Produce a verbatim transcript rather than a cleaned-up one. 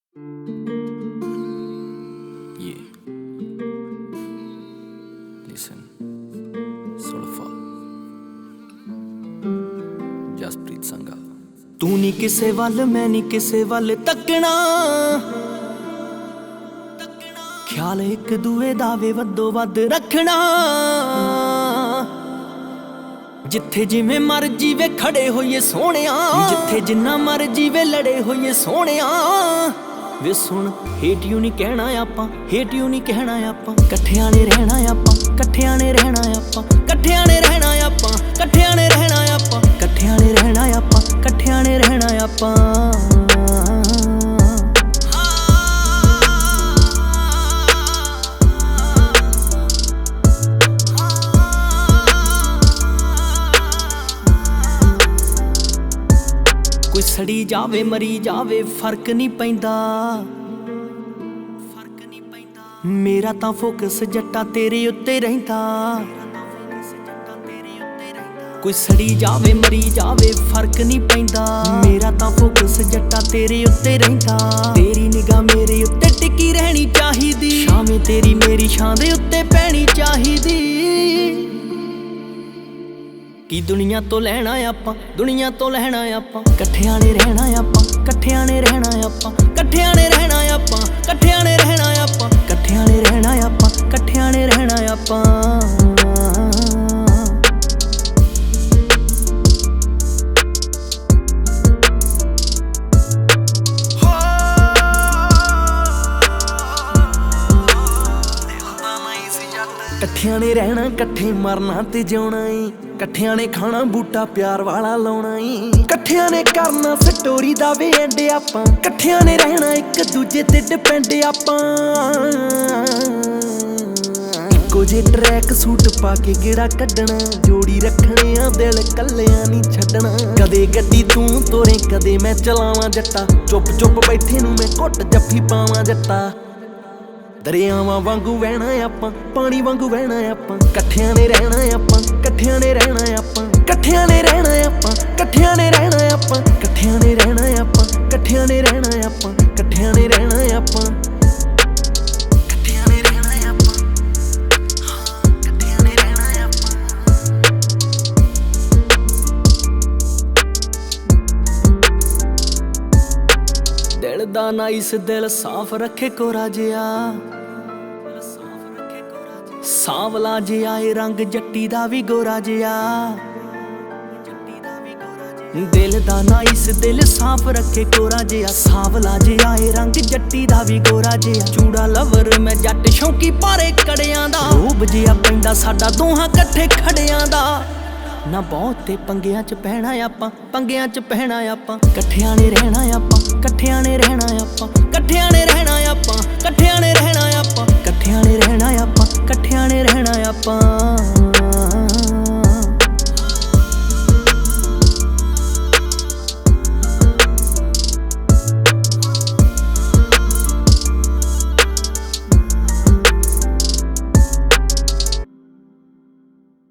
Yeah. Listen. Soulful. Jaspreet Sangha. ਤੂੰ ਨੀ ਕਿਸੇ ਵੱਲ ਮੈਂ ਨੀ ਕਿਸੇ ਵੱਲ ਤੱਕਣਾ, ਖਿਆਲ ਇੱਕ ਦੂਏ ਦਾ ਵੇ ਵੱਧੋ ਵੱਧ ਰੱਖਣਾ। ਜਿੱਥੇ ਜਿਵੇਂ ਮਰਜੀ ਵੇ ਖੜੇ ਹੋਈਏ ਸੋਹਣਿਆ, ਜਿੱਥੇ ਜਿੰਨਾ ਮਰਜੀ ਵੇ ਲੜੇ ਹੋਈਏ ਸੋਹਣਿਆ। ਵੇ ਸੁਣ ਹੇਟ ਯੂ ਨਹੀਂ ਕਹਿਣਾ ਆਪਾਂ, ਹੇਟ ਯੂ ਨਹੀਂ ਕਹਿਣਾ ਆਪਾਂ। ਇਕੱਠਿਆਂ ਨੇ ਰਹਿਣਾ ਆਪਾਂ, ਇਕੱਠਿਆਂ ਨੇ ਰਹਿਣਾ ਆਪਾਂ, ਇਕੱਠਿਆਂ ਨੇ ਰਹਿਣਾ ਆਪਾਂ, ਇਕੱਠਿਆਂ ਨੇ ਰਹਿਣਾ ਆਪਾਂ, ਇਕੱਠਿਆਂ ਨੇ ਰਹਿਣਾ ਆਪਾਂ, ਇਕੱਠਿਆਂ ਨੇ ਰਹਿਣਾ ਆਪਾਂ। ਕੋਈ ਸੜੀ ਜਾਵੇ ਮਰੀ ਜਾਵੇ ਫਰਕ ਨਹੀਂ ਪੈਂਦਾ, ਫਰਕ ਨਹੀਂ ਪੈਂਦਾ। ਮੇਰਾ ਤਾਂ ਫੋਕਸ ਜੱਟਾ ਤੇਰੇ ਉੱਤੇ ਰਹਿੰਦਾ, ਕੋਈ ਸੜੀ ਜਾਵੇ ਮਰੀ ਜਾਵੇ ਫਰਕ ਨਹੀਂ ਪੈਂਦਾ। ਮੇਰਾ ਤਾਂ ਫੋਕਸ ਜੱਟਾ ਤੇਰੇ ਉੱਤੇ ਰਹਿੰਦਾ। ਤੇਰੀ ਨਿਗਾਹ ਮੇਰੇ ਉੱਤੇ ਟਿੱਕੀ ਰਹਿਣੀ ਚਾਹੀਦੀ, ਸ਼ਾਮੇ ਤੇਰੀ ਮੇਰੀ ਛਾਂ ਦੇ ਉੱਤੇ ਪੈਣੀ ਚਾਹੀਦੀ। ਕੀ ਦੁਨੀਆ ਤੋਂ ਲੈਣਾ ਆਪਾਂ, ਦੁਨੀਆ ਤੋਂ ਲੈਣਾ ਆਪਾਂ। ਇਕੱਠਿਆਂ ਨੇ ਰਹਿਣਾ ਆਪਾਂ, ਇਕੱਠਿਆਂ ਨੇ ਰਹਿਣਾ ਆਪਾਂ, ਇਕੱਠਿਆਂ ਨੇ ਰਹਿਣਾ ਆਪਾਂ, ਇਕੱਠਿਆਂ ਨੇ ਰਹਿਣਾ ਆਪਾਂ, ਇਕੱਠਿਆਂ ਨੇ ਰਹਿਣਾ ਆਪਾਂ, ਇਕੱਠਿਆਂ ਨੇ ਰਹਿਣਾ ਆਪਾਂ। ਇਕੱਠਿਆਂ ਨੇ ਰਹਿਣਾ, ਇਕੱਠੇ ਮਰਨਾ ਤੇ ਜਿਉਣਾ ਏ। ਇਕੱਠਿਆਂ ਨੇ ਖਾਣਾ ਬੂਟਾ ਪਿਆਰ ਵਾਲਾ ਲਾਉਣਾ ਏ। ਇਕੱਠਿਆਂ ਨੇ ਕਰਨਾ ਸਟੋਰੀ ਦਾ ਵੇ ਐਂਡ ਆਪਾਂ। ਇਕੱਠਿਆਂ ਨੇ ਰਹਿਣਾ ਇੱਕ ਦੂਜੇ ਤੇ ਡਿਪੈਂਡ ਆਪਾਂ। ਇੱਕੋ ਜੇ ਟਰੈਕ ਸੂਟ ਪਾ ਕੇ ਗੇੜਾ ਕੱਢਣਾ, ਜੋੜੀ ਰੱਖਣੇ ਆ ਦਿਲ ਕੱਲਿਆਂ ਨਹੀਂ ਛੱਡਣਾ। ਕਦੇ ਗੱਡੀ ਤੂੰ ਤੋਰੇ ਕਦੇ ਮੈਂ ਚਲਾਵਾਂ ਜੱਟਾ, ਚੁੱਪ ਚੁੱਪ ਬੈਠੇ ਨੂੰ ਮੈਂ ਘੁੱਟ ਜੱਫੀ ਪਾਵਾਂ ਜੱਟਾ। ਦਰਿਆਵਾਂ ਵਾਂਗੂ ਵਹਿਣਾ ਆਪਾਂ, ਪਾਣੀ ਵਾਂਗੂ ਵਹਿਣਾ ਆਪਾਂ। ਇਕੱਠਿਆਂ ਨੇ ਰਹਿਣਾ ਆਪਾਂ, ਇਕੱਠਿਆਂ ਨੇ ਰਹਿਣਾ ਆਪਾਂ, ਇਕੱਠਿਆਂ ਨੇ ਰਹਿਣਾ ਆਪਾਂ, ਇਕੱਠਿਆਂ ਨੇ ਰਹਿਣਾ ਆਪਾਂ, ਇਕੱਠਿਆਂ ਨੇ ਰਹਿਣਾ ਆਪਾਂ, ਇਕੱਠਿਆਂ ਨੇ ਰਹਿਣਾ ਆਪਾਂ, ਇਕੱਠਿਆਂ ਨੇ ਰਹਿਣਾ ਆਪਾਂ, ਇਕੱਠਿਆਂ ਨੇ ਰਹਿਣਾ ਆਪਾਂ, ਹਾਂ ਇਕੱਠਿਆਂ ਨੇ ਰਹਿਣਾ ਆਪਾਂ। ਦਿਲ ਦਾ ਨਾਈਸ ਦਿਲ ਸਾਫ਼ ਰੱਖੇ ਕੋਰਾ ਜਿਹਾ, ਸਾਂਵਲਾ ਜਿਹਾ ਏ ਰੰਗ ਜੱਟੀ ਦਾ ਵੀ ਗੋਰਾ ਜਿਹਾ। ਦਿਲ ਦਾ ਨਾਈਸ ਦਿਲ ਸਾਫ਼ ਰੱਖੇ ਕੋਰਾ ਜਿਹਾ, ਸਾਂਵਲਾ ਜਿਹਾ ਏ ਰੰਗ ਜੱਟੀ ਦਾ ਵੀ ਗੋਰਾ ਜਿਹਾ। ਚੂੜਾ ਲਵਰ ਮੈਂ ਜੱਟ ਸ਼ੌਂਕੀ ਪਾਰੇ ਕੜਿਆਂ ਦਾ, ਰੂਪ ਜਿਹਾ ਪੈਂਦਾ ਸਾਡਾ ਦੋਹਾਂ ਇਕੱਠੇ ਖੜਿਆਂ ਦਾ। ਨਾ ਬਹੁਤੇ ਪੰਗਿਆਂ ਚ ਪੈਣਾ ਆਪਾਂ, ਪੰਗਿਆਂ ਚ ਪੈਣਾ ਆਪਾਂ। ਇਕੱਠਿਆਂ ਨੇ ਰਹਿਣਾ ਆਪਾਂ, ਇਕੱਠਿਆਂ ਨੇ ਰਹਿਣਾ ਆਪਾਂ, ਇਕੱਠਿਆਂ ਨੇ ਰਹਿਣਾ ਆਪਾਂ, ਇਕੱਠਿਆਂ ਨੇ ਰਹਿਣਾ ਆਪਾਂ,